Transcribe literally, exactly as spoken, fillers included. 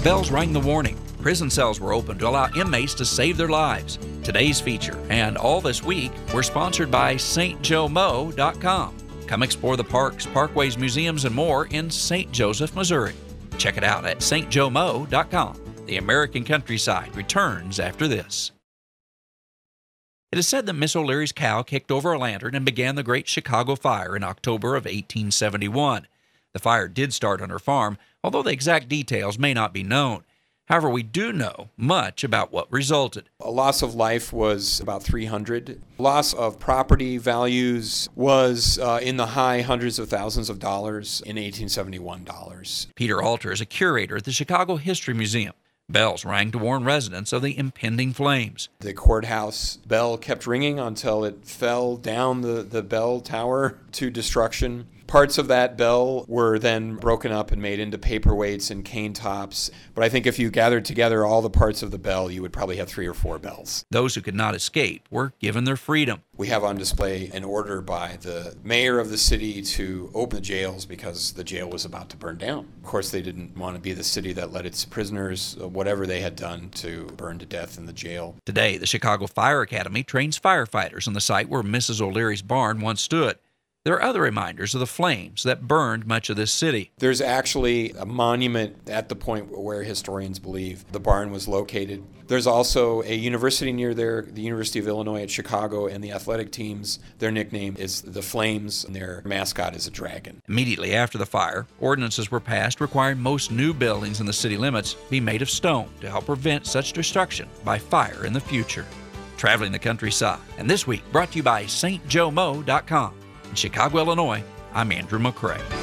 Bells rang the warning. Prison cells were opened to allow inmates to save their lives. Today's feature and all this week were sponsored by Saint Joe Mo dot com. Come explore the parks, parkways, museums, and more in Saint Joseph, Missouri. Check it out at Saint Joe Mo dot com. The American Countryside returns after this. It is said that Miss O'Leary's cow kicked over a lantern and began the Great Chicago Fire in October of eighteen seventy-one. The fire did start on her farm, although the exact details may not be known. However, we do know much about what resulted. A loss of life was about three hundred. Loss of property values was uh, in the high hundreds of thousands of dollars in eighteen seventy-one dollars. Peter Alter is a curator at the Chicago History Museum. Bells rang to warn residents of the impending flames. The courthouse bell kept ringing until it fell down the, the bell tower to destruction. Parts of that bell were then broken up and made into paperweights and cane tops. But I think if you gathered together all the parts of the bell, you would probably have three or four bells. Those who could not escape were given their freedom. We have on display an order by the mayor of the city to open the jails because the jail was about to burn down. Of course, they didn't want to be the city that let its prisoners, whatever they had done, to burn to death in the jail. Today, the Chicago Fire Academy trains firefighters on the site where Missus O'Leary's barn once stood. There are other reminders of the flames that burned much of this city. There's actually a monument at the point where historians believe the barn was located. There's also a university near there, the University of Illinois at Chicago, and the athletic teams, their nickname is the Flames, and their mascot is a dragon. Immediately after the fire, ordinances were passed requiring most new buildings in the city limits be made of stone to help prevent such destruction by fire in the future. Traveling the countryside, and this week brought to you by Saint Joe Mo dot com. In Chicago, Illinois, I'm Andrew McCrae.